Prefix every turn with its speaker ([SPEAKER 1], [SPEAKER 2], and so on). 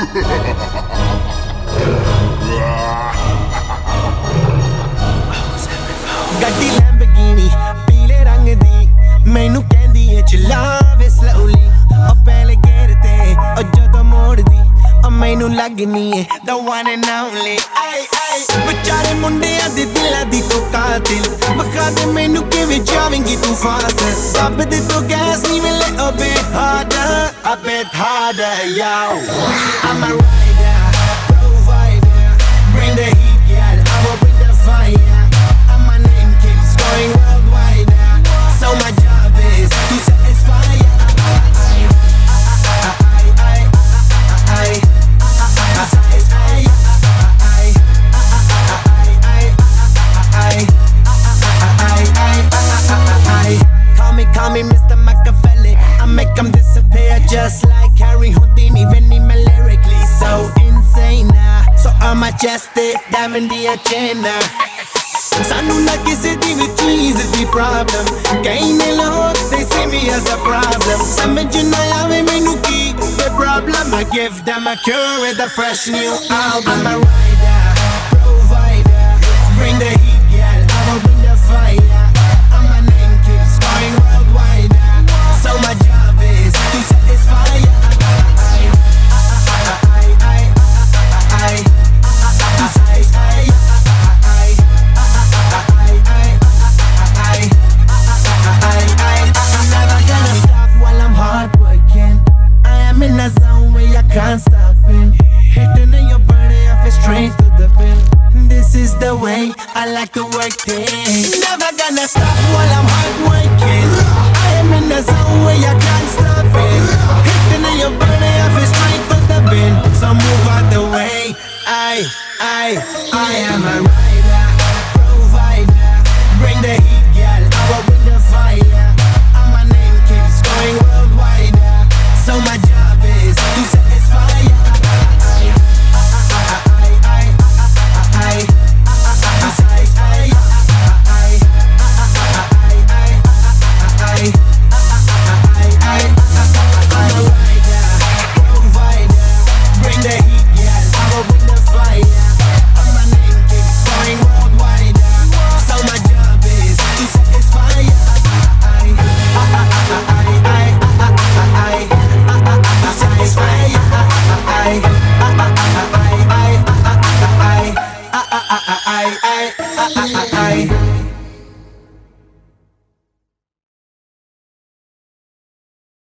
[SPEAKER 1] ਗੱਡੀ ਲੈਂਬਰਗਿਨੀ ਪੀਲੇ ਰੰਗ ਦੀ ਮੈਨੂੰ ਕਹਿੰਦੀ ਏ ਚਲਾਵੇ slowly ਉਹ ਪਹਿਲੇ ਗੇਰ ਤੇ ਉਹ ਜਦੋਂ ਮੋੜਦੀ ਉਹ ਮੈਨੂੰ ਲੱਗਨੀ ਏ the one and only ay ay ਵਿਚਾਰੇ ਮੁੰਡਿਆਂ ਦੇ ਦਿਲਾਂ ਦੀ ਤੂੰ ਕਾਤਿਲ ਬਖਾ ਦੇ ਮੈਨੂੰ ਕਿਵੇਂ ਜਾਵੇਂਗੀ ਤੂੰ ਫਾਸਟ ਸਭ ਦੇ ਤੋਂ ਗੈਸ ਨਹੀਂ ਮਿਲੇ a bit harder yo I'm a rider provider bring the heat girl I will bring the fire and my name keeps going worldwide so my job is to satisfy Call me Mr. Machiavelli I make them disappear just like Harry Houdini Vinny me lyrically so insane so I'm majestic diamond the agenda ਸਾਨੂੰ ਨਾ ਕਿਸੇ ਦੀ ਵੀ ਚੀਜ਼ ਦੀ problem ਕਈ ਨੇ ਲੋਕ they see me as a problem ਸਮਝ ਨਾ ਆਵੇ ਮੈਨੂੰ ਕੀ the problem I give them a cure with a fresh new album I'm a rider provider bring the heat